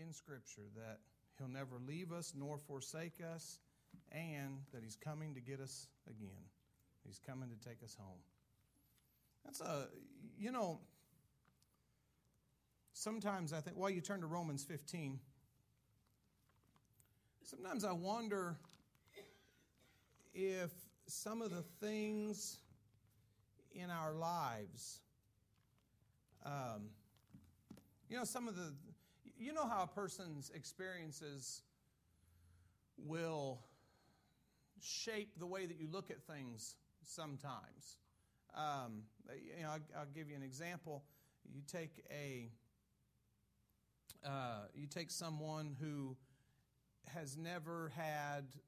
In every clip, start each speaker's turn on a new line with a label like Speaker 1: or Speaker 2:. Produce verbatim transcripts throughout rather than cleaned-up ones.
Speaker 1: in Scripture that He'll never leave us nor forsake us, and that He's coming to get us again. He's coming to take us home. That's a, you know, sometimes I think, well, you turn to Romans fifteen. Sometimes I wonder if some of the things in our lives, um, you know, some of the, you know how a person's experiences will shape the way that you look at things sometimes. Um, you know, I'll, I'll give you an example. You take a, uh, you take someone who has never had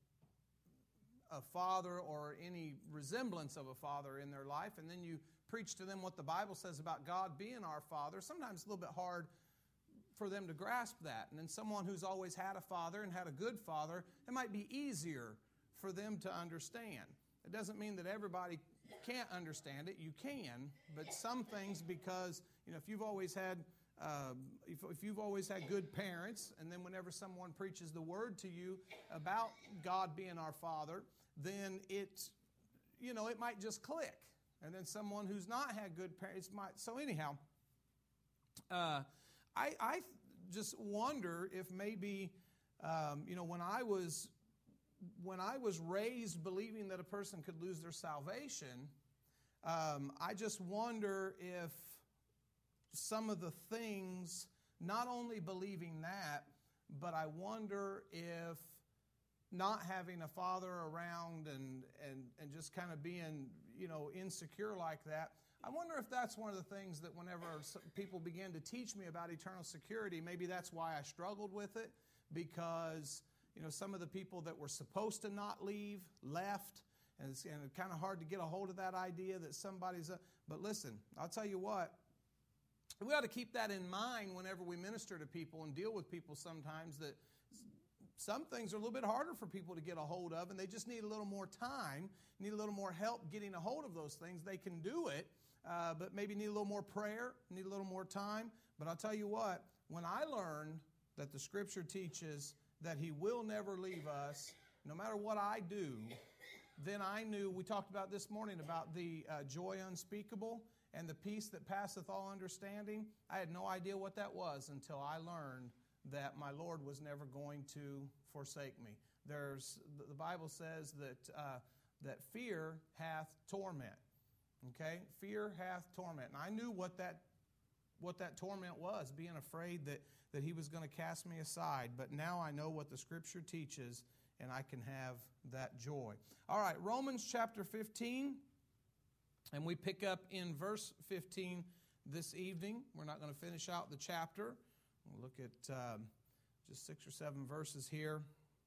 Speaker 1: a father or any resemblance of a father in their life, and then you preach to them what the Bible says about God being our Father. Sometimes it's a little bit hard for them to grasp that. And then someone who's always had a father and had a good father, it might be easier for them to understand. It doesn't mean that everybody can't understand it. You can, but some things, because you know, if you've always had uh, if, if you've always had good parents, and then whenever someone preaches the word to you about God being our Father, then it, you know, it might just click. And then someone who's not had good parents might. So anyhow, uh, I, I just wonder if maybe, um, you know, when I was when I was raised believing that a person could lose their salvation, um, I just wonder if some of the things, not only believing that, but I wonder if not having a father around and, and, and just kind of being, you know, insecure like that, I wonder if that's one of the things that whenever people begin to teach me about eternal security, maybe that's why I struggled with it, because, you know, some of the people that were supposed to not leave left, and it's, and it's kind of hard to get a hold of that idea that somebody's... A, but listen, I'll tell you what, we ought to keep that in mind whenever we minister to people and deal with people sometimes, that some things are a little bit harder for people to get a hold of, and they just need a little more time, need a little more help getting a hold of those things. They can do it, uh, but maybe need a little more prayer, need a little more time. But I'll tell you what, when I learned that the Scripture teaches that He will never leave us, no matter what I do, then I knew, we talked about this morning about the uh, joy unspeakable and the peace that passeth all understanding. I had no idea what that was until I learned that my Lord was never going to forsake me. There's the Bible says that uh, that fear hath torment. Okay, fear hath torment, and I knew what that what that torment was, being afraid that that He was going to cast me aside. But now I know what the Scripture teaches, and I can have that joy. All right, Romans chapter fifteen. And we pick up in verse fifteen this evening. We're not going to finish out the chapter. We'll look at um, just six or seven verses here.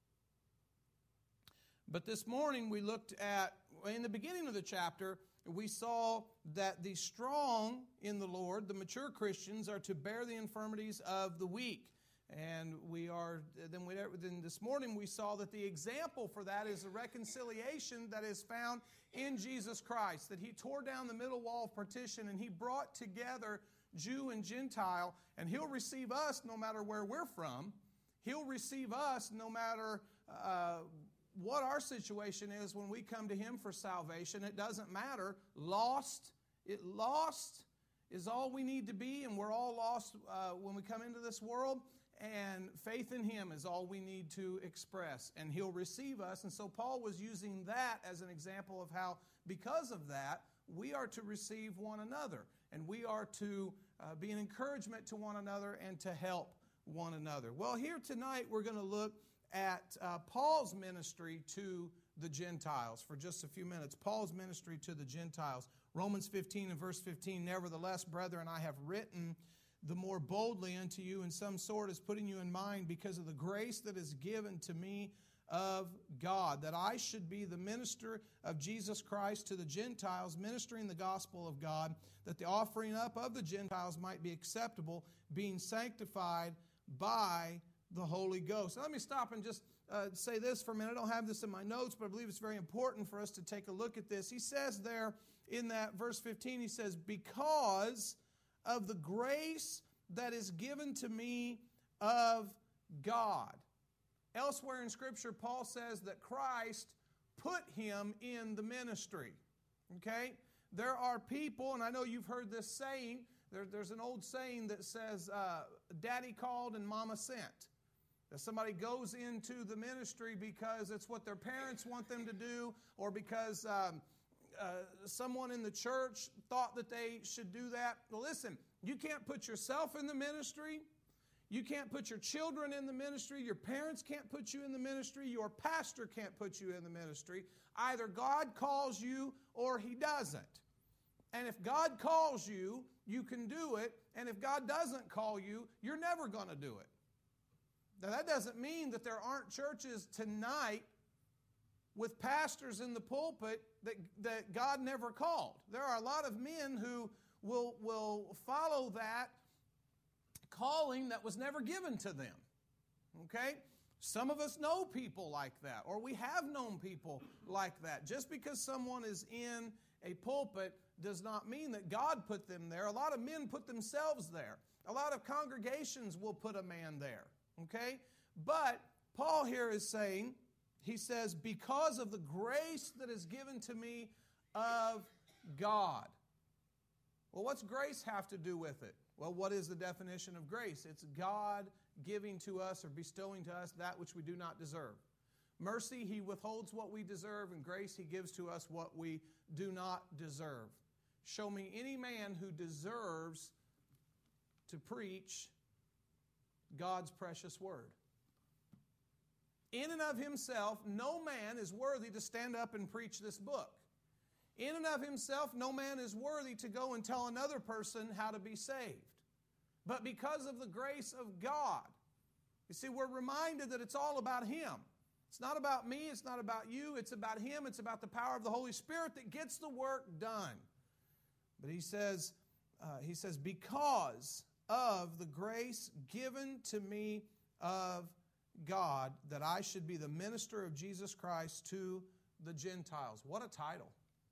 Speaker 1: But this morning we looked at, in the beginning of the chapter, we saw that the strong in the Lord, the mature Christians, are to bear the infirmities of the weak. And we are, then, we, then this morning we saw that the example for that is the reconciliation that is found in Jesus Christ. That He tore down the middle wall of partition and He brought together Jew and Gentile. And He'll receive us no matter where we're from. He'll receive us no matter uh, what our situation is when we come to Him for salvation. It doesn't matter. Lost, it lost is all we need to be, and we're all lost uh, when we come into this world. And faith in Him is all we need to express. And He'll receive us. And so Paul was using that as an example of how, because of that, we are to receive one another. And we are to uh, be an encouragement to one another and to help one another. Well, here tonight we're going to look at uh, Paul's ministry to the Gentiles for just a few minutes. Paul's ministry to the Gentiles. Romans fifteen and verse fifteen, nevertheless, brethren, I have written the more boldly unto you in some sort as putting you in mind because of the grace that is given to me of God, that I should be the minister of Jesus Christ to the Gentiles, ministering the gospel of God, that the offering up of the Gentiles might be acceptable, being sanctified by the Holy Ghost. Now, let me stop and just uh, say this for a minute. I don't have this in my notes, but I believe it's very important for us to take a look at this. He says there in that verse fifteen, he says, because of the grace that is given to me of God. Elsewhere in Scripture, Paul says that Christ put him in the ministry. Okay? There are people, and I know you've heard this saying, there, there's an old saying that says, uh, Daddy called and Mama sent. That somebody goes into the ministry because it's what their parents want them to do, or because um, uh, someone in the church thought that they should do that. Well, listen, you can't put yourself in the ministry. You can't put your children in the ministry. Your parents can't put you in the ministry. Your pastor can't put you in the ministry. Either God calls you or He doesn't. And if God calls you, you can do it. And if God doesn't call you, you're never going to do it. Now, that doesn't mean that there aren't churches tonight with pastors in the pulpit that, that God never called. There are a lot of men who will, will follow that calling that was never given to them. Okay? Some of us know people like that, or we have known people like that. Just because someone is in a pulpit does not mean that God put them there. A lot of men put themselves there. A lot of congregations will put a man there. Okay? But Paul here is saying, he says, because of the grace that is given to me of God. Well, what's grace have to do with it? Well, what is the definition of grace? It's God giving to us or bestowing to us that which we do not deserve. Mercy, He withholds what we deserve, and grace, He gives to us what we do not deserve. Show me any man who deserves to preach God's precious word. In and of himself, no man is worthy to stand up and preach this book. In and of himself, no man is worthy to go and tell another person how to be saved. But because of the grace of God, you see, we're reminded that it's all about Him. It's not about me, it's not about you, it's about Him, it's about the power of the Holy Spirit that gets the work done. But he says, uh, he says, because of the grace given to me of God, that I should be the minister of Jesus Christ to the Gentiles. What a title.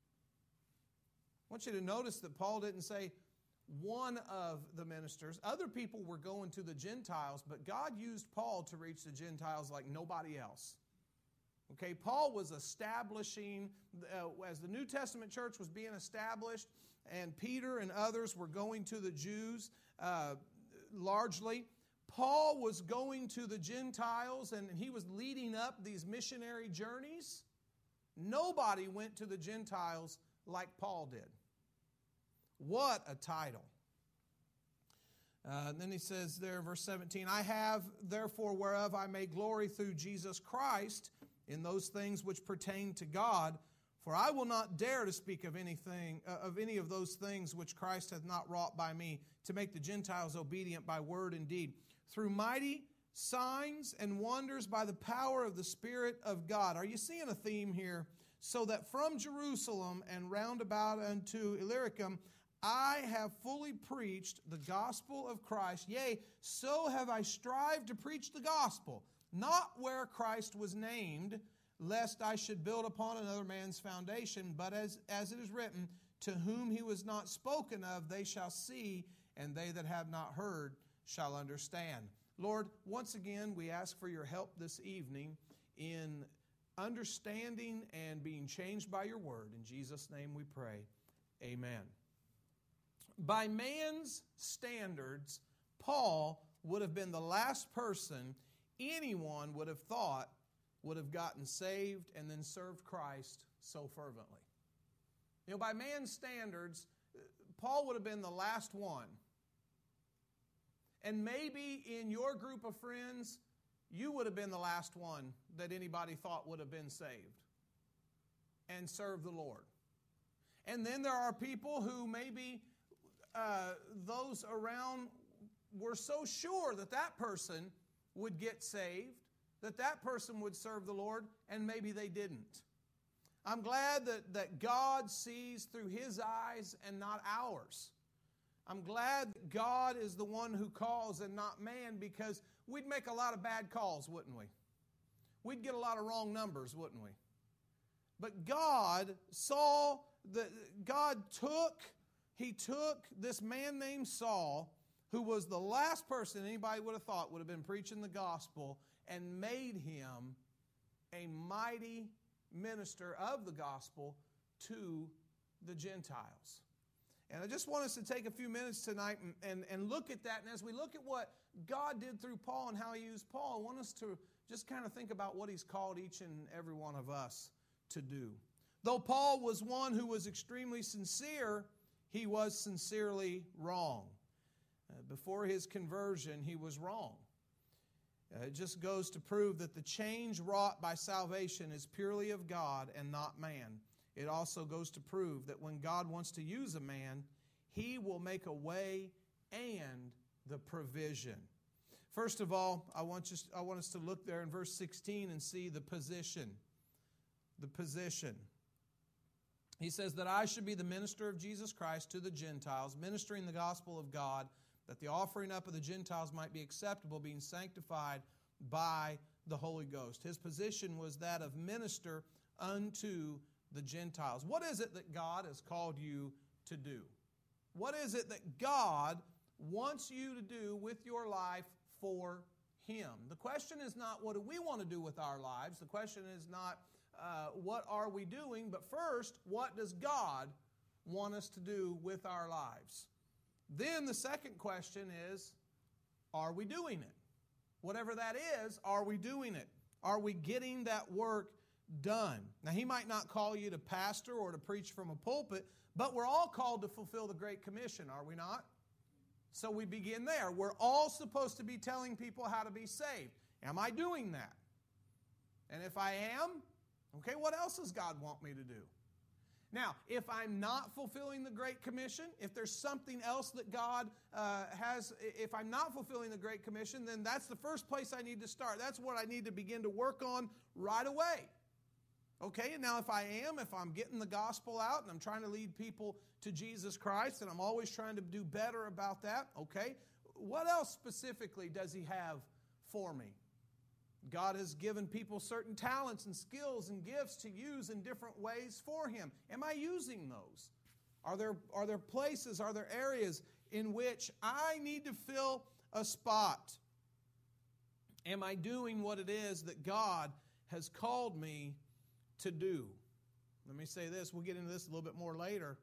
Speaker 1: I want you to notice that Paul didn't say one of the ministers. Other people were going to the Gentiles, but God used Paul to reach the Gentiles like nobody else. Okay, Paul was establishing, uh, as the New Testament church was being established, and Peter and others were going to the Jews uh, largely, Paul was going to the Gentiles, and he was leading up these missionary journeys. Nobody went to the Gentiles like Paul did. What a title. Uh, and then he says there, verse seventeen, I have, therefore, whereof I may glory through Jesus Christ in those things which pertain to God, for I will not dare to speak of anything, uh, of any of those things which Christ hath not wrought by me, to make the Gentiles obedient by word and deed, through mighty signs and wonders by the power of the Spirit of God. Are you seeing a theme here? So that from Jerusalem and round about unto Illyricum, I have fully preached the gospel of Christ. Yea, so have I strived to preach the gospel, not where Christ was named, lest I should build upon another man's foundation, but as, as it is written, to whom he was not spoken of, they shall see, and they that have not heard shall understand. Lord, once again, we ask for your help this evening in understanding and being changed by your word. In Jesus' name we pray. Amen. By man's standards, Paul would have been the last person anyone would have thought would have gotten saved and then served Christ so fervently. You know, by man's standards, Paul would have been the last one. And maybe in your group of friends, you would have been the last one that anybody thought would have been saved and served the Lord. And then there are people who maybe uh, those around were so sure that that person would get saved, that that person would serve the Lord, and maybe they didn't. I'm glad that, that God sees through His eyes and not ours. I'm glad that God is the one who calls and not man, because we'd make a lot of bad calls, wouldn't we? We'd get a lot of wrong numbers, wouldn't we? But God saw, that God took, He took this man named Saul, who was the last person anybody would have thought would have been preaching the gospel, and made him a mighty minister of the gospel to the Gentiles. And I just want us to take a few minutes tonight and, and, and look at that. And as we look at what God did through Paul and how He used Paul, I want us to just kind of think about what He's called each and every one of us to do. Though Paul was one who was extremely sincere, he was sincerely wrong. Uh, before his conversion, he was wrong. Uh, it just goes to prove that the change wrought by salvation is purely of God and not man. It also goes to prove that when God wants to use a man, He will make a way and the provision. First of all, I want, you, I want us to look there in verse sixteen and see the position. The position. He says that I should be the minister of Jesus Christ to the Gentiles, ministering the gospel of God, that the offering up of the Gentiles might be acceptable, being sanctified by the Holy Ghost. His position was that of minister unto the Gentiles. What is it that God has called you to do? What is it that God wants you to do with your life for Him? The question is not what do we want to do with our lives. The question is not uh, what are we doing, but first, what does God want us to do with our lives? Then the second question is, are we doing it? Whatever that is, are we doing it? Are we getting that work done? Now, He might not call you to pastor or to preach from a pulpit, but we're all called to fulfill the Great Commission, are we not? So we begin there. We're all supposed to be telling people how to be saved. Am I doing that? And if I am, okay, what else does God want me to do? Now, if I'm not fulfilling the Great Commission, if there's something else that God uh, has, if I'm not fulfilling the Great Commission, then that's the first place I need to start. That's what I need to begin to work on right away. Okay, and now if I am, if I'm getting the gospel out and I'm trying to lead people to Jesus Christ and I'm always trying to do better about that, okay, what else specifically does He have for me? God has given people certain talents and skills and gifts to use in different ways for Him. Am I using those? Are there, are there places, are there areas in which I need to fill a spot? Am I doing what it is that God has called me to do? Let me say this, we'll get into this a little bit more later.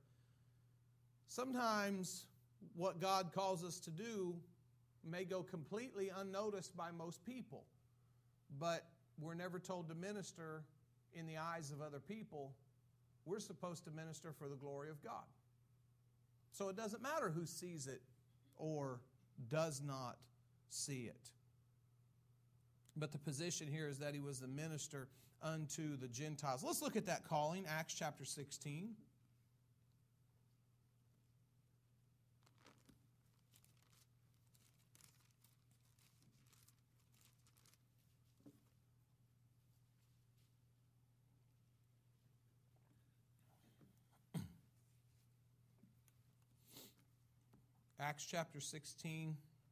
Speaker 1: Sometimes what God calls us to do may go completely unnoticed by most people. But we're never told to minister in the eyes of other people. We're supposed to minister for the glory of God. So it doesn't matter who sees it or does not see it. But the position here is that He was the minister unto the Gentiles. Let's look at that calling, Acts chapter sixteen. Acts chapter sixteen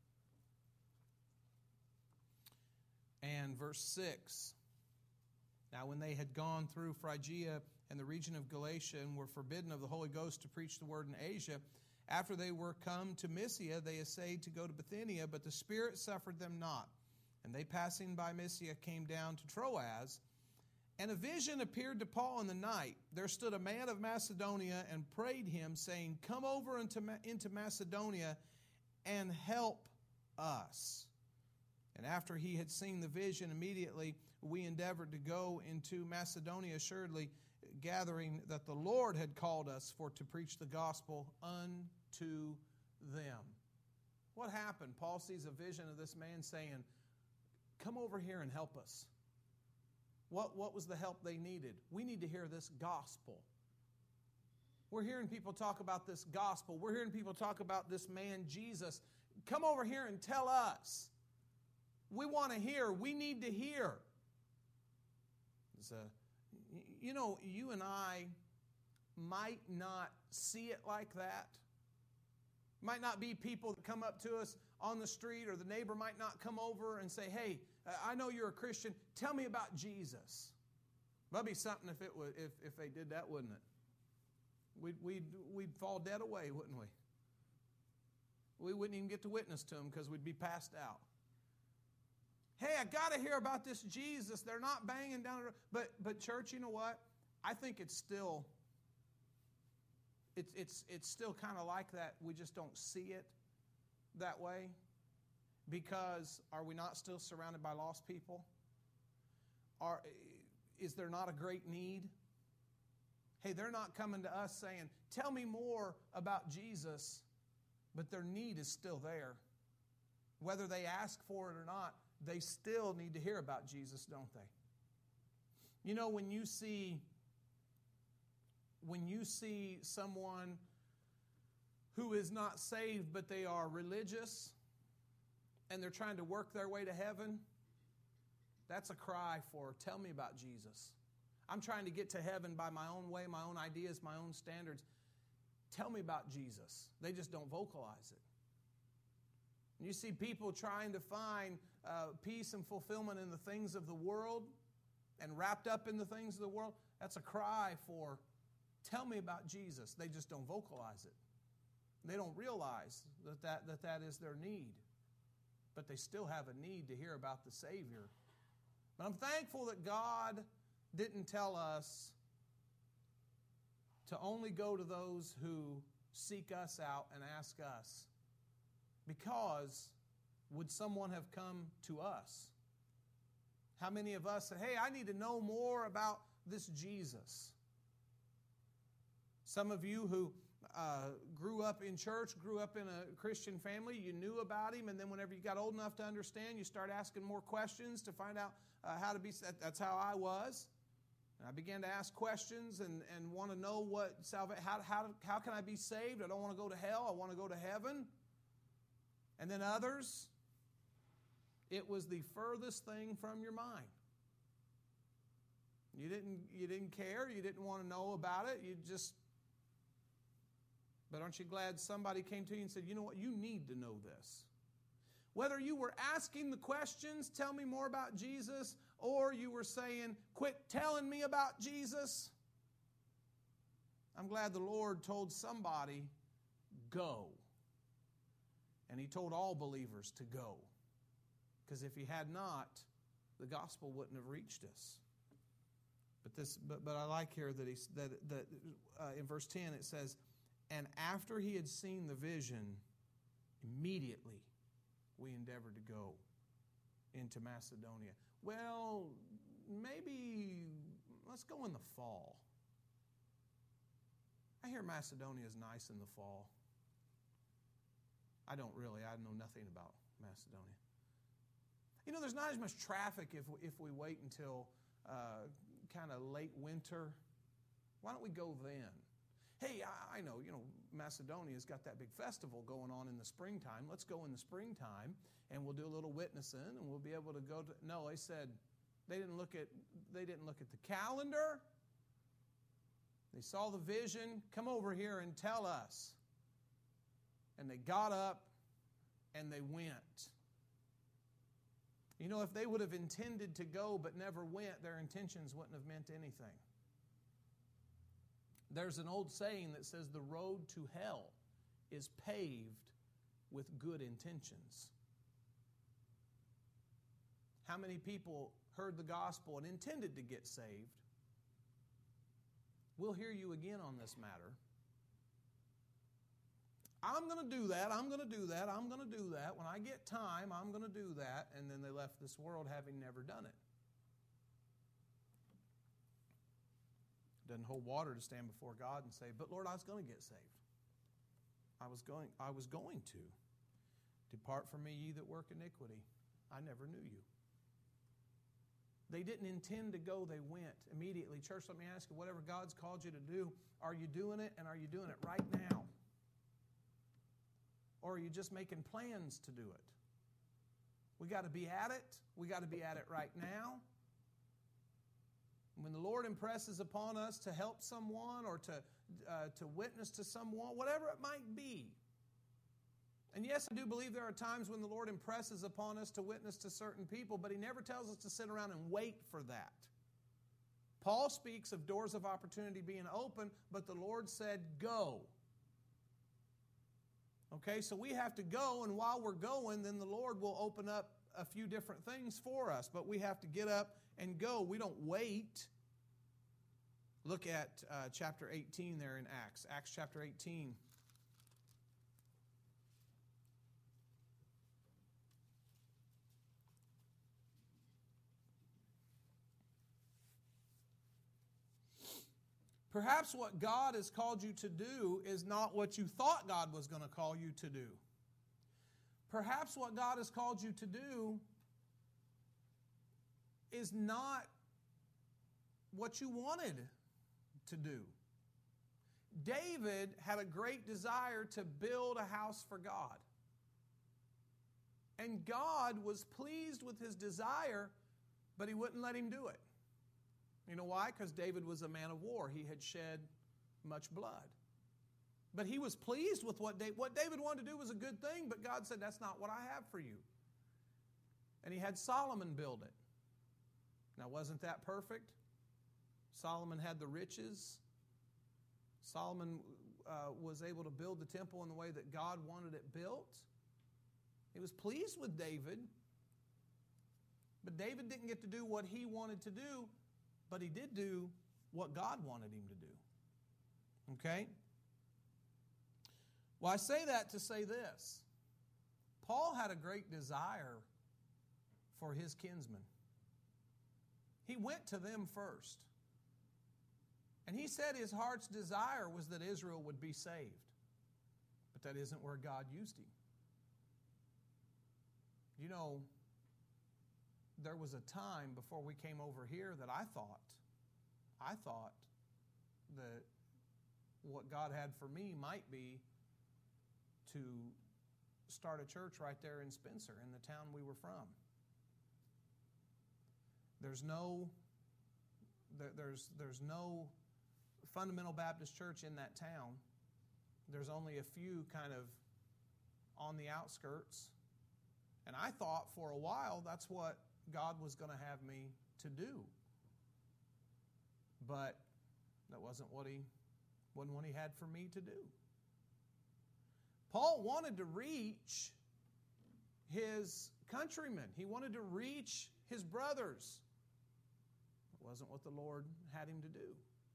Speaker 1: and verse six. Now when they had gone through Phrygia and the region of Galatia and were forbidden of the Holy Ghost to preach the word in Asia, after they were come to Mysia, they essayed to go to Bithynia, but the Spirit suffered them not. And they passing by Mysia came down to Troas, and a vision appeared to Paul in the night. There stood a man of Macedonia and prayed him, saying, Come over into, into Macedonia and help us. And after he had seen the vision, immediately we endeavored to go into Macedonia, assuredly gathering that the Lord had called us for to preach the gospel unto them. What happened? Paul sees a vision of this man saying, Come over here and help us. What, what was the help they needed? We need to hear this gospel. We're hearing people talk about this gospel. We're hearing people talk about this man, Jesus. Come over here and tell us. We want to hear. We need to hear. It's a, you know, you and I might not see it like that. Might not be people that come up to us on the street, or the neighbor might not come over and say, Hey, I know you're a Christian. Tell me about Jesus. That'd be something if it would, if, if they did that, wouldn't it? We'd, we'd, we'd fall dead away, wouldn't we? we wouldn't even get to witness to them because we'd be passed out. Hey, I got to hear about this Jesus. They're not banging down the road. But, but church, you know what? I think it's still, it's, it's, it's still kind of like that. We just don't see it that way. Because are we not still surrounded by lost people? Are, is there not a great need? Hey, they're not coming to us saying, tell me more about Jesus, but their need is still there. Whether they ask for it or not, they still need to hear about Jesus, don't they? You know, when you see, when you see someone who is not saved, but they are religious, and they're trying to work their way to heaven, that's a cry for, tell me about Jesus. I'm trying to get to heaven by my own way, my own ideas, my own standards. Tell me about Jesus. They just don't vocalize it. You see people trying to find uh, peace and fulfillment in the things of the world and wrapped up in the things of the world. That's a cry for, tell me about Jesus. They just don't vocalize it. They don't realize that that, that, that is their need. But they still have a need to hear about the Savior. But I'm thankful that God didn't tell us to only go to those who seek us out and ask us. Because would someone have come to us? How many of us said, hey, I need to know more about this Jesus? Some of you who uh, grew up in church, grew up in a Christian family, you knew about Him, and then whenever you got old enough to understand, you start asking more questions to find out uh, how to be. That's how I was. And I began to ask questions and, and want to know what salvation, how, how, how can I be saved? I don't want to go to hell. I want to go to heaven. And then others, it was the furthest thing from your mind. You didn't, you didn't care. You didn't want to know about it. You just, but aren't you glad somebody came to you and said, you know what, you need to know this. Whether you were asking the questions, tell me more about Jesus, or you were saying, quit telling me about Jesus, I'm glad the Lord told somebody, go. And He told all believers to go. Because if He had not, the gospel wouldn't have reached us. But this, but, but I like here that he that that uh, in verse ten it says, and after he had seen the vision, immediately we endeavored to go into Macedonia. Well, maybe let's go in the fall. I hear Macedonia is nice in the fall. I don't really. I know nothing about Macedonia. You know, there's not as much traffic if we, if we wait until uh, kind of late winter. Why don't we go then? Hey, I, I know, you know, Macedonia's got that big festival going on in the springtime. Let's go in the springtime, and we'll do a little witnessing, and we'll be able to go to... No, they said they didn't look at they didn't look at the calendar. They saw the vision. Come over here and tell us. And they got up and they went. You know, if they would have intended to go but never went, their intentions wouldn't have meant anything. There's an old saying that says the road to hell is paved with good intentions. How many people heard the gospel and intended to get saved? We'll hear you again on this matter. I'm going to do that, I'm going to do that, I'm going to do that. When I get time, I'm going to do that. And then they left this world having never done it. Doesn't hold water to stand before God and say, but Lord, I was going to get saved. I was going, I was going to. Depart from me, ye that work iniquity. I never knew you. They didn't intend to go, they went immediately. Church, let me ask you, whatever God's called you to do, are you doing it, and are you doing it right now? Or are you just making plans to do it? We got to be at it. We got to be at it right now. When the Lord impresses upon us to help someone or to, uh, to witness to someone, whatever it might be. And yes, I do believe there are times when the Lord impresses upon us to witness to certain people, but He never tells us to sit around and wait for that. Paul speaks of doors of opportunity being open, but the Lord said, go. Okay, so we have to go, and while we're going, then the Lord will open up a few different things for us. But we have to get up and go. We don't wait. Look at uh, chapter eighteen there in Acts. Acts chapter eighteen. Perhaps what God has called you to do is not what you thought God was going to call you to do. Perhaps what God has called you to do is not what you wanted to do. David had a great desire to build a house for God. And God was pleased with his desire, but he wouldn't let him do it. You know why? Because David was a man of war. He had shed much blood. But he was pleased with what David, what David wanted to do was a good thing, but God said, that's not what I have for you. And he had Solomon build it. Now, wasn't that perfect? Solomon had the riches. Solomon uh, was able to build the temple in the way that God wanted it built. He was pleased with David. But David didn't get to do what he wanted to do, but he did do what God wanted him to do. Okay? Well, I say that to say this. Paul had a great desire for his kinsmen. He went to them first. And he said his heart's desire was that Israel would be saved. But that isn't where God used him. You know, there was a time before we came over here that I thought, I thought that what God had for me might be to start a church right there in Spencer, in the town we were from. There's no, there, there's, there's no fundamental Baptist church in that town. There's only a few kind of on the outskirts. And I thought for a while that's what God was going to have me to do. But that wasn't what he, wasn't what he had for me to do. Paul wanted to reach his countrymen. He wanted to reach his brothers. It wasn't what the Lord had him to do.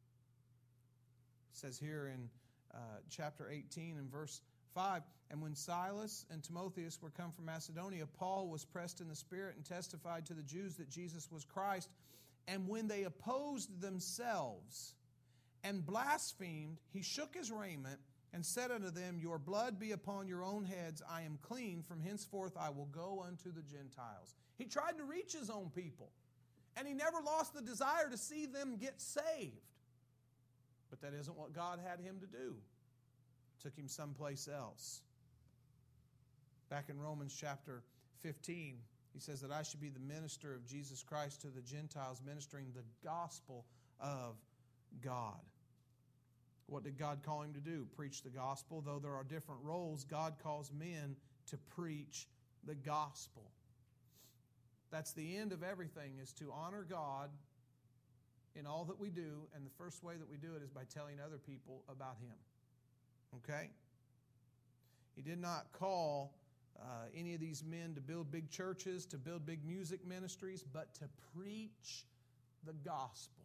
Speaker 1: It says here in uh, chapter eighteen and verse five, and when Silas and Timotheus were come from Macedonia, Paul was pressed in the Spirit and testified to the Jews that Jesus was Christ. And when they opposed themselves and blasphemed, he shook his raiment and said unto them, your blood be upon your own heads. I am clean. From henceforth I will go unto the Gentiles. He tried to reach his own people, and he never lost the desire to see them get saved. But that isn't what God had him to do. Took him someplace else. Back in Romans chapter fifteen, he says that I should be the minister of Jesus Christ to the Gentiles, ministering the gospel of God. What did God call him to do? Preach the gospel. Though there are different roles, God calls men to preach the gospel. That's the end of everything, is to honor God in all that we do, and the first way that we do it is by telling other people about him. Okay? He did not call uh, any of these men to build big churches, to build big music ministries, but to preach the gospel.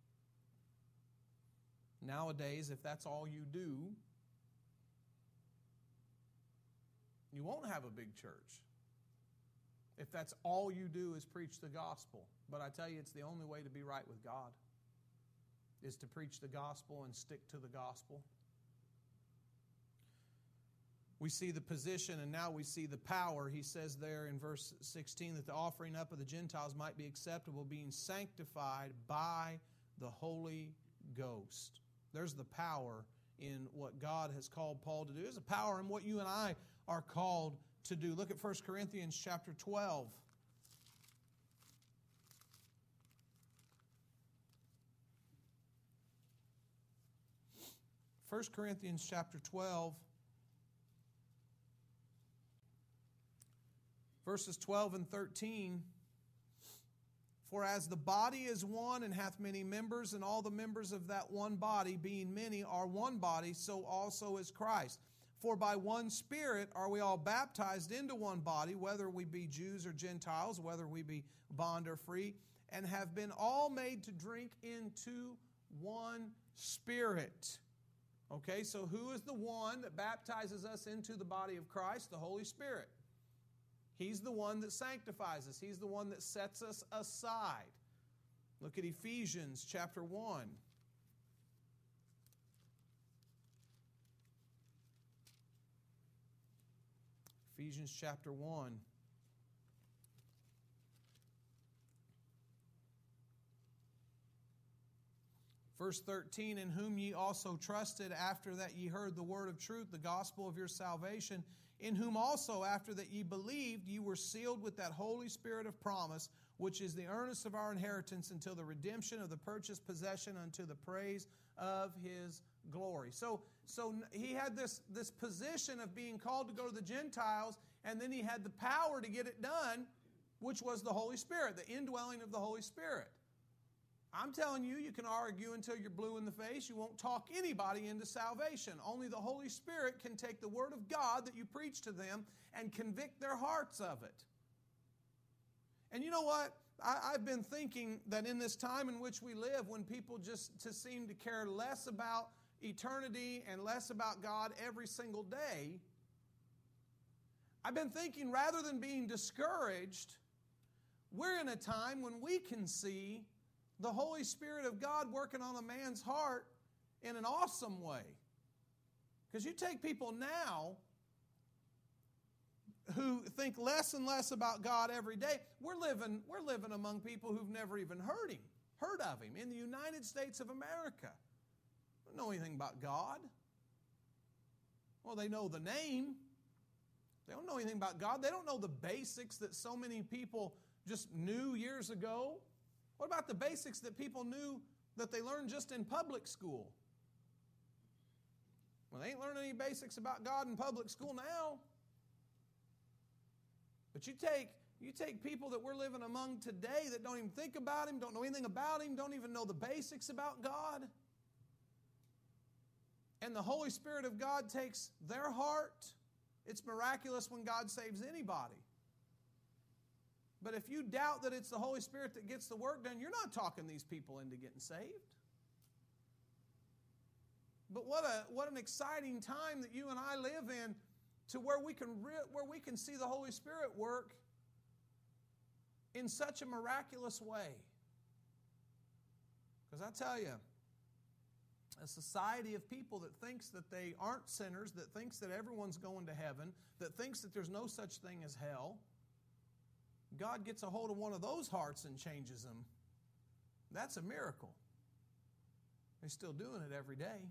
Speaker 1: Nowadays, if that's all you do, you won't have a big church. If that's all you do is preach the gospel. But I tell you, it's the only way to be right with God, is to preach the gospel and stick to the gospel. We see the position, and now we see the power. He says there in verse sixteen that the offering up of the Gentiles might be acceptable, being sanctified by the Holy Ghost. There's the power in what God has called Paul to do. There's a power in what you and I are called to do. Look at First Corinthians chapter twelve. First Corinthians chapter twelve, verses twelve and thirteen. For as the body is one and hath many members, and all the members of that one body, being many, are one body, so also is Christ. For by one Spirit are we all baptized into one body, whether we be Jews or Gentiles, whether we be bond or free, and have been all made to drink into one Spirit. Okay, so who is the one that baptizes us into the body of Christ? The Holy Spirit. He's the one that sanctifies us. He's the one that sets us aside. Look at Ephesians chapter one. Ephesians chapter one. Verse thirteen, in whom ye also trusted after that ye heard the word of truth, the gospel of your salvation, in whom also after that ye believed, ye were sealed with that Holy Spirit of promise, which is the earnest of our inheritance until the redemption of the purchased possession unto the praise of His glory. So, so he had this, this position of being called to go to the Gentiles, and then he had the power to get it done, which was the Holy Spirit, the indwelling of the Holy Spirit. I'm telling you, you can argue until you're blue in the face. You won't talk anybody into salvation. Only the Holy Spirit can take the Word of God that you preach to them and convict their hearts of it. And you know what? I, I've been thinking that in this time in which we live, when people just to seem to care less about eternity and less about God every single day, I've been thinking rather than being discouraged, we're in a time when we can see the Holy Spirit of God working on a man's heart in an awesome way. Because you take people now who think less and less about God every day. We're living, we're living among people who've never even heard Him, heard of Him in the United States of America. They don't know anything about God. Well, they know the name. They don't know anything about God. They don't know the basics that so many people just knew years ago. What about the basics that people knew that they learned just in public school? Well, they ain't learning any basics about God in public school now. But you take, you take people that we're living among today that don't even think about Him, don't know anything about Him, don't even know the basics about God. And the Holy Spirit of God takes their heart. It's miraculous when God saves anybody. But if you doubt that it's the Holy Spirit that gets the work done, you're not talking these people into getting saved. But what a what an exciting time that you and I live in, to where we can re- where we can see the Holy Spirit work in such a miraculous way. Because I tell you, a society of people that thinks that they aren't sinners, that thinks that everyone's going to heaven, that thinks that there's no such thing as hell, God gets a hold of one of those hearts and changes them. That's a miracle. They're still doing it every day.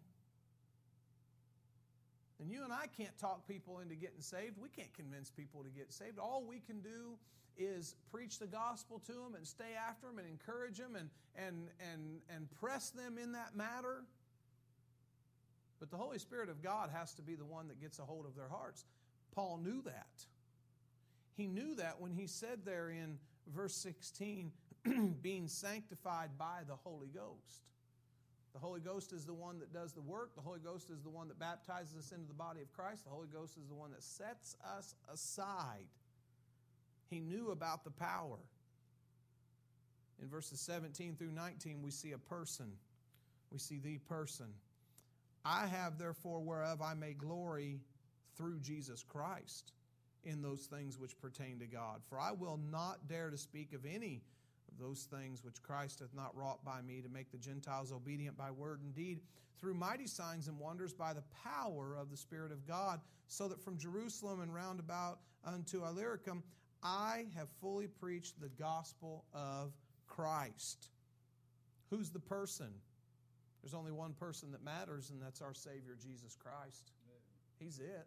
Speaker 1: And you and I can't talk people into getting saved. We can't convince people to get saved. All we can do is preach the gospel to them and stay after them and encourage them and, and, and, and press them in that matter. But the Holy Spirit of God has to be the one that gets a hold of their hearts. Paul knew that. He knew that when he said there in verse sixteen, being sanctified by the Holy Ghost. The Holy Ghost is the one that does the work. The Holy Ghost is the one that baptizes us into the body of Christ. The Holy Ghost is the one that sets us aside. He knew about the power. In verses seventeen through nineteen, we see a person. We see the person. I have therefore whereof I may glory through Jesus Christ in those things which pertain to God. For I will not dare to speak of any of those things which Christ hath not wrought by me, to make the Gentiles obedient by word and deed, through mighty signs and wonders by the power of the Spirit of God, so that from Jerusalem and round about unto Illyricum I have fully preached the gospel of Christ. Who's the person? There's only one person that matters, and that's our Savior, Jesus Christ. He's it.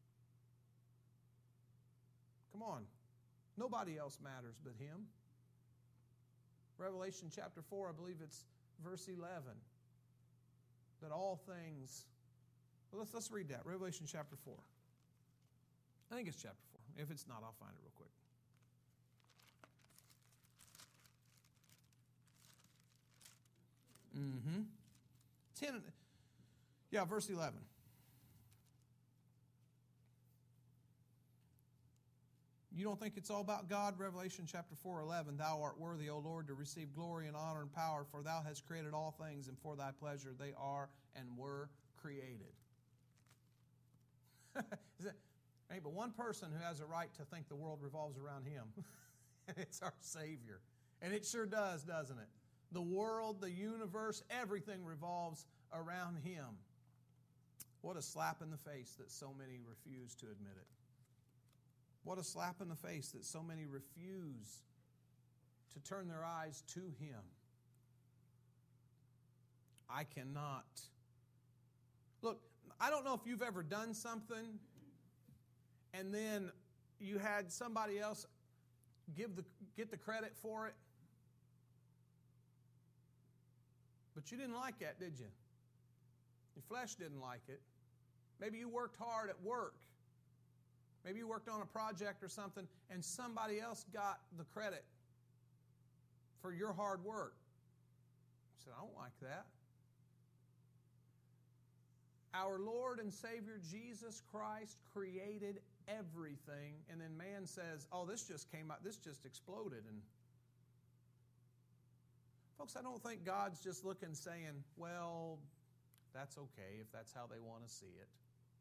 Speaker 1: Come on. Nobody else matters but Him. Revelation chapter four, I believe it's verse eleven. That all things... Well, let's, let's read that. Revelation chapter four. I think it's chapter four. If it's not, I'll find it real quick. Mm-hmm. Ten, yeah, verse eleven. You don't think it's all about God? Revelation chapter four, eleven, Thou art worthy, O Lord, to receive glory and honor and power, for Thou hast created all things, and for Thy pleasure they are and were created. Ain't but one person who has a right to think the world revolves around Him, and it's our Savior. And it sure does, doesn't it? The world, the universe, everything revolves around Him. What a slap in the face that so many refuse to admit it. What a slap in the face that so many refuse to turn their eyes to Him. I cannot. Look, I don't know if you've ever done something and then you had somebody else give the get the credit for it. But you didn't like that, did you? Your flesh didn't like it. Maybe you worked hard at work. Maybe you worked on a project or something and somebody else got the credit for your hard work. You said, I don't like that. Our Lord and Savior Jesus Christ created everything, and then man says, oh, this just came out, this just exploded. And folks, I don't think God's just looking saying, well, that's okay if that's how they want to see it.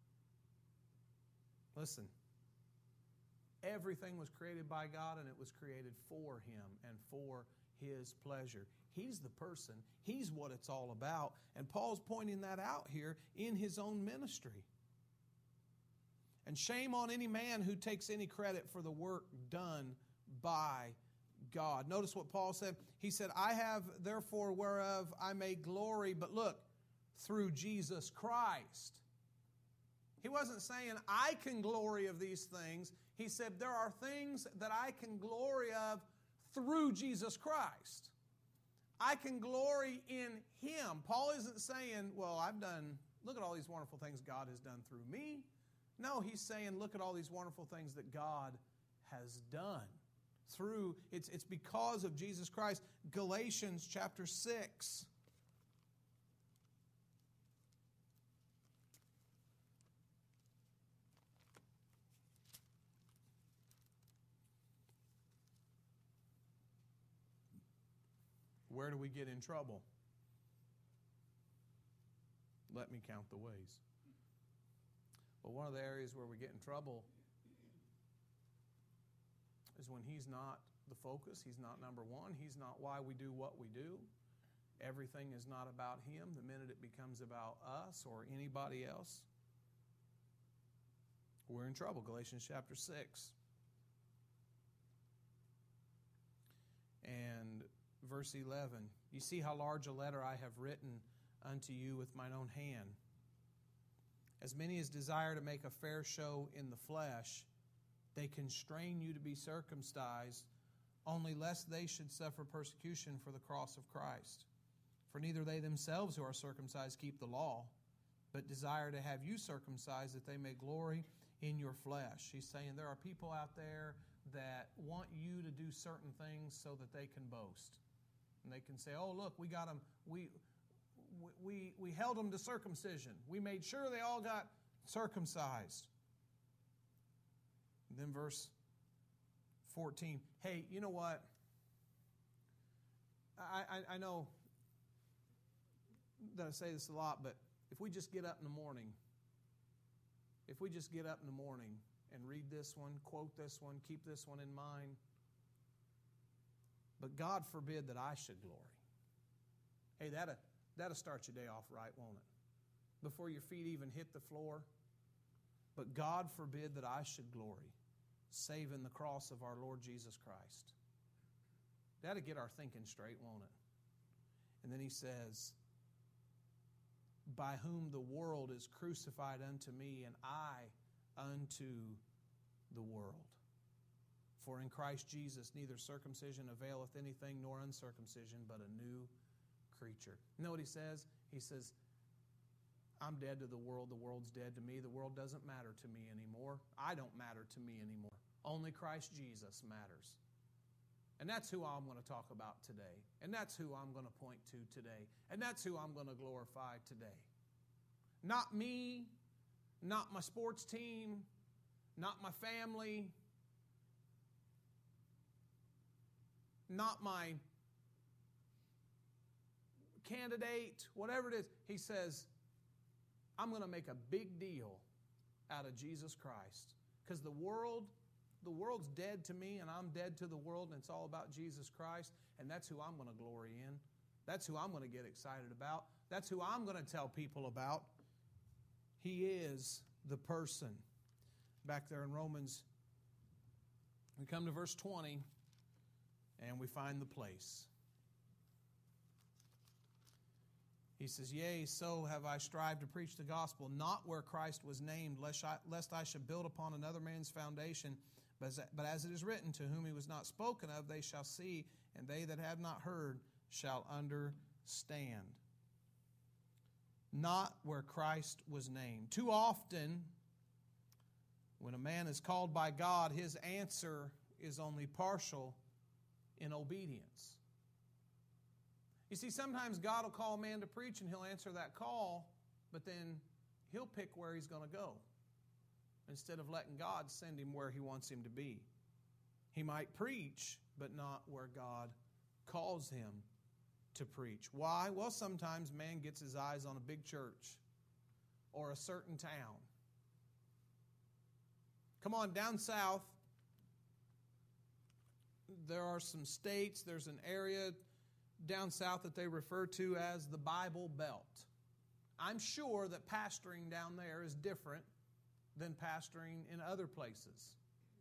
Speaker 1: Listen, everything was created by God, and it was created for Him and for His pleasure. He's the person. He's what it's all about. And Paul's pointing that out here in his own ministry. And shame on any man who takes any credit for the work done by God. Notice what Paul said. He said, I have therefore whereof I may glory, but look, through Jesus Christ. He wasn't saying, I can glory of these things. He said, there are things that I can glory of through Jesus Christ. I can glory in Him. Paul isn't saying, well, I've done, look at all these wonderful things God has done through me. No, he's saying, look at all these wonderful things that God has done through, it's, it's because of Jesus Christ. Galatians chapter six. Where do we get in trouble? Let me count the ways. Well, one of the areas where we get in trouble is when He's not the focus. He's not number one. He's not why we do what we do. Everything is not about Him. The minute it becomes about us or anybody else, we're in trouble. Galatians chapter six. And verse eleven, you see how large a letter I have written unto you with mine own hand. As many as desire to make a fair show in the flesh, they constrain you to be circumcised, only lest they should suffer persecution for the cross of Christ. For neither they themselves who are circumcised keep the law, but desire to have you circumcised, that they may glory in your flesh. He's saying there are people out there that want you to do certain things so that they can boast. And they can say, oh, look, we got them, we, we, we held them to circumcision. We made sure they all got circumcised. And then verse fourteen, hey, you know what? I, I, I know that I say this a lot, but if we just get up in the morning, if we just get up in the morning and read this one, quote this one, keep this one in mind, but God forbid that I should glory. Hey, that'll, that'll start your day off right, won't it? Before your feet even hit the floor. But God forbid that I should glory, save in the cross of our Lord Jesus Christ. That'll get our thinking straight, won't it? And then he says, by whom the world is crucified unto me, and I unto the world. For in Christ Jesus neither circumcision availeth anything, nor uncircumcision, but a new creature. You know what he says? He says, I'm dead to the world, the world's dead to me. The world doesn't matter to me anymore. I don't matter to me anymore. Only Christ Jesus matters. And that's who I'm going to talk about today. And that's who I'm going to point to today. And that's who I'm going to glorify today. Not me, not my sports team, not my family, not my candidate, whatever it is. He says, I'm going to make a big deal out of Jesus Christ. Because the world, the world's dead to me, and I'm dead to the world, and it's all about Jesus Christ, and that's who I'm going to glory in. That's who I'm going to get excited about. That's who I'm going to tell people about. He is the person. Back there in Romans, we come to verse twenty, and we find the place. He says, Yea, so have I strived to preach the gospel, not where Christ was named, lest I, lest I should build upon another man's foundation. But as, but as it is written, to whom he was not spoken of, they shall see, and they that have not heard shall understand. Not where Christ was named. Too often, when a man is called by God, his answer is only partial in obedience. You see, sometimes God will call a man to preach and he'll answer that call, but then he'll pick where he's going to go instead of letting God send him where he wants him to be. He might preach, but not where God calls him to preach. Why? Well, sometimes man gets his eyes on a big church or a certain town. Come on, down south, there are some states, there's an area down south that they refer to as the Bible Belt. I'm sure that pastoring down there is different than pastoring in other places.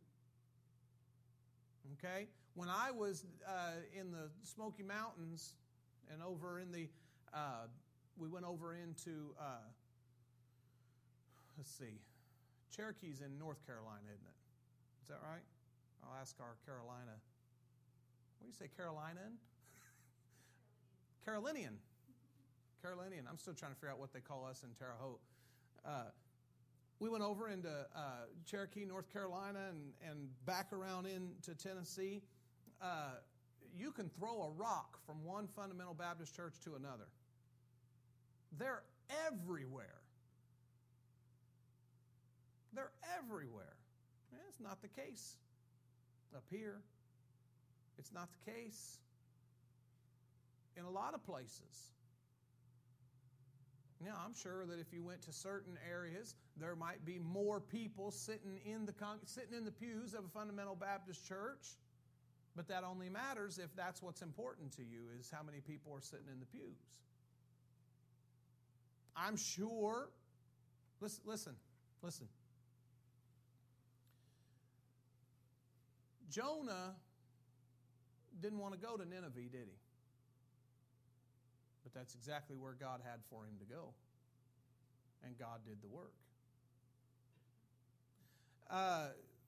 Speaker 1: Okay? When I was uh, in the Smoky Mountains and over in the, uh, we went over into, uh, let's see, Cherokee's in North Carolina, isn't it? Is that right? I'll ask our Carolina, what do you say, Carolinian? Carolinian. Carolinian. I'm still trying to figure out what they call us in Terre Haute. Uh, we went over into uh, Cherokee, North Carolina, and, and back around into Tennessee. Uh, you can throw a rock from one fundamental Baptist church to another. They're everywhere. They're everywhere. Man, it's not the case up here. It's not the case in a lot of places. Now, I'm sure that if you went to certain areas, there might be more people sitting in the con- sitting in the pews of a fundamental Baptist church, but that only matters if that's what's important to you, is how many people are sitting in the pews. I'm sure, listen, listen, listen. Jonah didn't want to go to Nineveh, did he? But that's exactly where God had for him to go. And God did the work. Uh,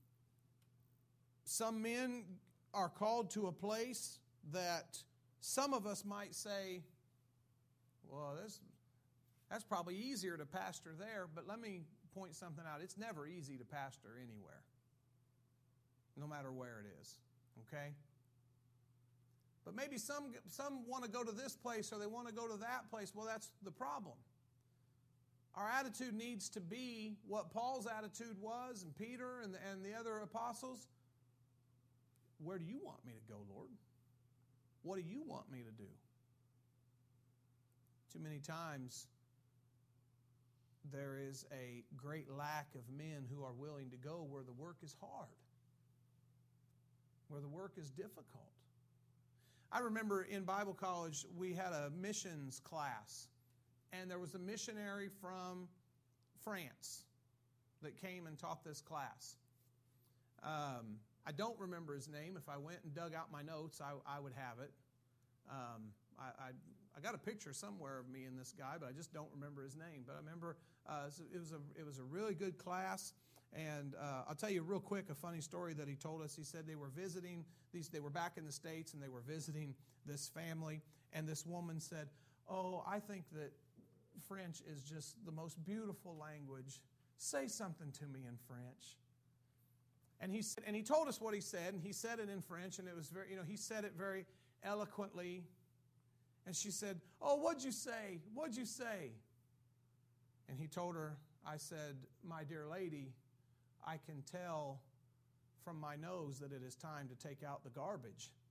Speaker 1: some men are called to a place that some of us might say, well, that's, that's probably easier to pastor there, but let me point something out. It's never easy to pastor anywhere, no matter where it is, okay? But maybe some, some want to go to this place or they want to go to that place. Well, that's the problem. Our attitude needs to be what Paul's attitude was, and Peter and the, and the other apostles. Where do you want me to go, Lord? What do you want me to do? Too many times there is a great lack of men who are willing to go where the work is hard, where the work is difficult. I remember in Bible college we had a missions class, and there was a missionary from France that came and taught this class. Um, I don't remember his name. If I went and dug out my notes, I, I would have it. Um, I, I, I got a picture somewhere of me and this guy, but I just don't remember his name. But I remember uh, it was a it was a really good class. And uh, I'll tell you real quick a funny story that he told us. He said they were visiting these. They were back in the States, and they were visiting this family. And this woman said, "Oh, I think that French is just the most beautiful language. Say something to me in French." And he said, and he told us what he said, and he said it in French, and it was very, you know, he said it very eloquently. And she said, "Oh, what'd you say? What'd you say?" And he told her, "I said, my dear lady, I can tell from my nose that it is time to take out the garbage."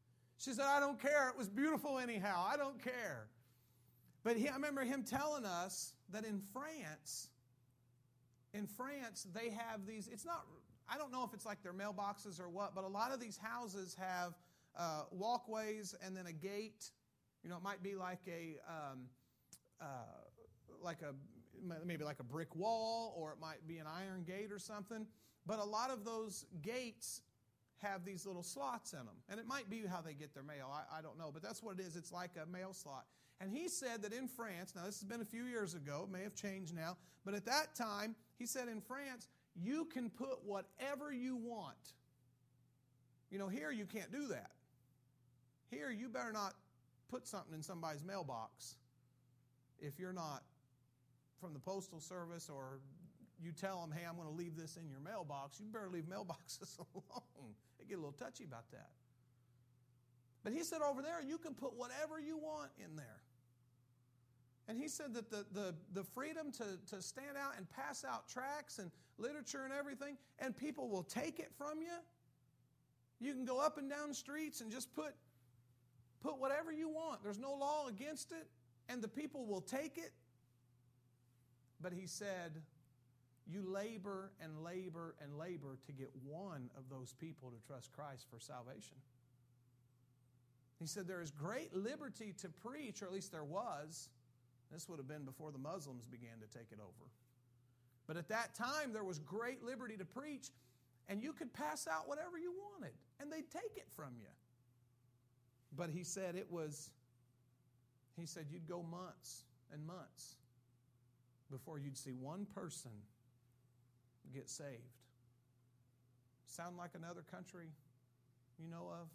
Speaker 1: She said, I don't care. It was beautiful anyhow. I don't care. But he, I remember him telling us that in France, in France, they have these, it's not, I don't know if it's like their mailboxes or what, but a lot of these houses have uh, walkways and then a gate. You know, it might be like a, um, uh, like a, maybe like a brick wall, or it might be an iron gate or something. But a lot of those gates have these little slots in them. And it might be how they get their mail. I, I don't know. But that's what it is. It's like a mail slot. And he said that in France, now this has been a few years ago, it may have changed now, but at that time, he said in France, you can put whatever you want. You know, here you can't do that. Here you better not put something in somebody's mailbox if you're not from the Postal Service, or you tell them, hey, I'm going to leave this in your mailbox. You better leave mailboxes alone. They get a little touchy about that. But he said over there, you can put whatever you want in there. And he said that the, the, the freedom to, to stand out and pass out tracts and literature and everything, and people will take it from you. You can go up and down streets and just put, put whatever you want. There's no law against it, and the people will take it. But he said, you labor and labor and labor to get one of those people to trust Christ for salvation. He said there is great liberty to preach, or at least there was. This would have been before the Muslims began to take it over. But at that time, there was great liberty to preach, and you could pass out whatever you wanted, and they'd take it from you. But he said it was, he said you'd go months and months before you'd see one person get saved. Sound like another country you know of?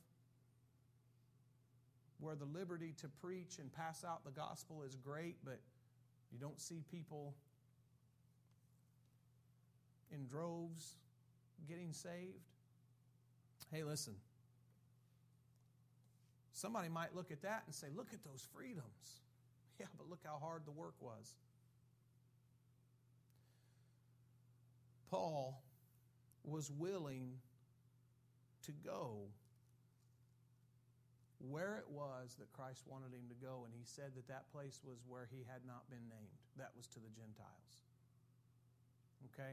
Speaker 1: Where the liberty to preach and pass out the gospel is great, but you don't see people in droves getting saved. Hey, listen. Somebody might look at that and say, look at those freedoms. Yeah, but look how hard the work was. Paul was willing to go where it was that Christ wanted him to go, and he said that that place was where he had not been named. That was to the Gentiles. Okay?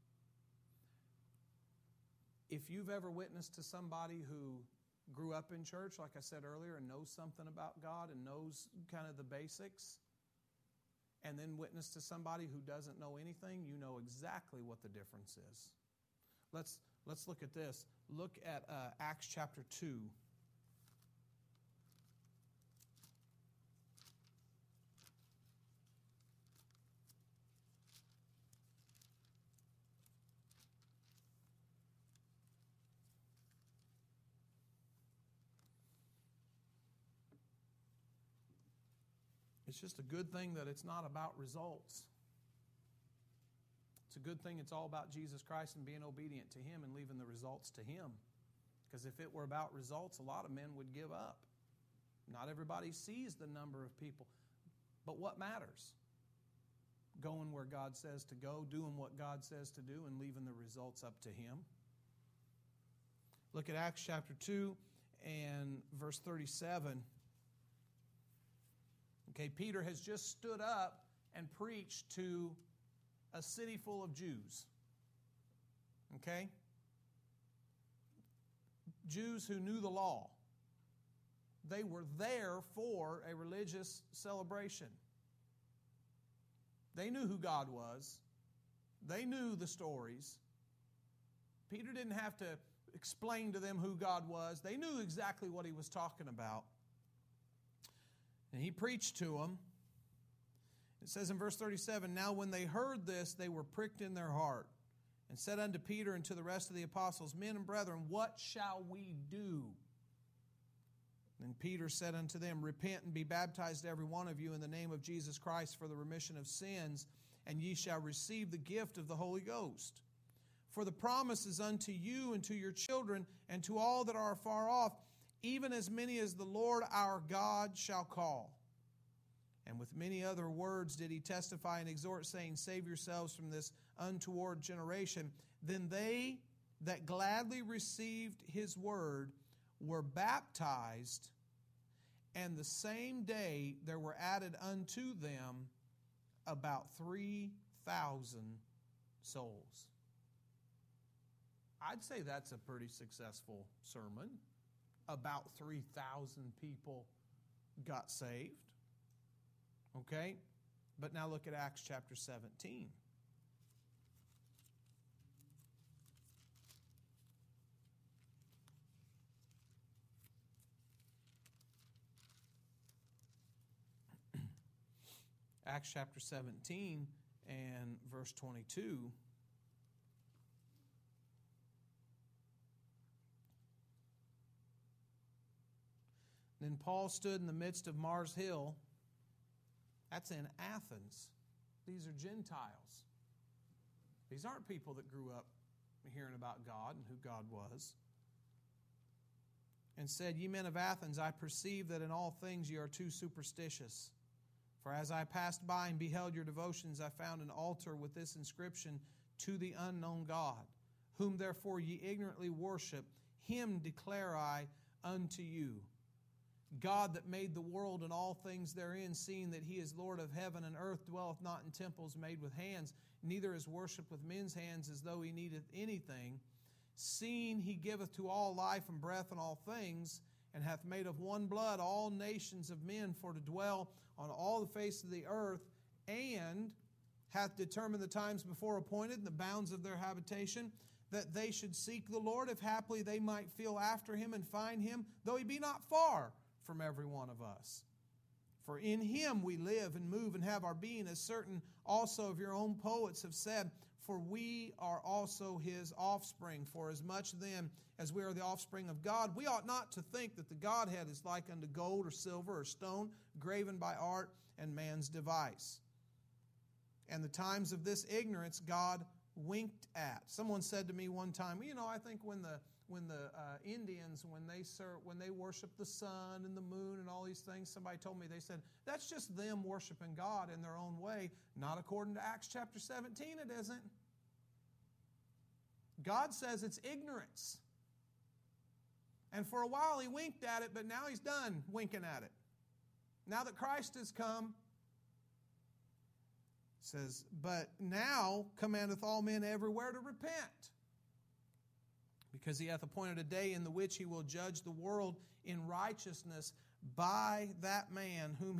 Speaker 1: If you've ever witnessed to somebody who grew up in church, like I said earlier, and knows something about God and knows kind of the basics, and then witness to somebody who doesn't know anything, you know exactly what the difference is. Let's, let's look at this. Look at uh, Acts chapter two. It's just a good thing that it's not about results. It's a good thing it's all about Jesus Christ and being obedient to Him and leaving the results to Him. Because if it were about results, a lot of men would give up. Not everybody sees the number of people. But what matters? Going where God says to go, doing what God says to do, and leaving the results up to Him. Look at Acts chapter two and verse thirty-seven. Okay, Peter has just stood up and preached to a city full of Jews. Okay? Jews who knew the law. They were there for a religious celebration. They knew who God was. They knew the stories. Peter didn't have to explain to them who God was. They knew exactly what he was talking about. And he preached to them. It says in verse thirty-seven, now when they heard this, they were pricked in their heart, and said unto Peter and to the rest of the apostles, men and brethren, what shall we do? Then Peter said unto them, repent and be baptized every one of you in the name of Jesus Christ for the remission of sins, and ye shall receive the gift of the Holy Ghost. For the promise is unto you and to your children and to all that are afar off, even as many as the Lord our God shall call. And with many other words did he testify and exhort, saying, save yourselves from this untoward generation. Then they that gladly received his word were baptized, and the same day there were added unto them about three thousand souls. I'd say that's a pretty successful sermon. About three thousand people got saved. Okay? But now look at Acts chapter seventeen. Acts chapter seventeen and verse twenty-two. Then Paul stood in the midst of Mars Hill. That's in Athens. These are Gentiles. These aren't people that grew up hearing about God and who God was. And said, Ye men of Athens, I perceive that in all things ye are too superstitious. For as I passed by and beheld your devotions, I found an altar with this inscription, To the unknown God, whom therefore ye ignorantly worship, him declare I unto you. God that made the world and all things therein, seeing that he is Lord of heaven and earth, dwelleth not in temples made with hands, neither is worshipped with men's hands as though he needeth anything, seeing he giveth to all life and breath and all things, and hath made of one blood all nations of men for to dwell on all the face of the earth, and hath determined the times before appointed and the bounds of their habitation, that they should seek the Lord, if haply they might feel after him and find him, though he be not far from every one of us. For in him we live and move and have our being, as certain also of your own poets have said, for we are also his offspring. For as much then as we are the offspring of God, we ought not to think that the Godhead is like unto gold or silver or stone, graven by art and man's device. And the times of this ignorance God winked at. Someone said to me one time, well, you know, I think when the when the uh, Indians, when they serve, when they worship the sun and the moon and all these things, somebody told me, they said, that's just them worshiping God in their own way. Not according to Acts chapter seventeen, it isn't. God says it's ignorance. And for a while he winked at it, but now he's done winking at it. Now that Christ has come, it says, but now commandeth all men everywhere to repent, because he hath appointed a day in the which he will judge the world in righteousness by that man whom he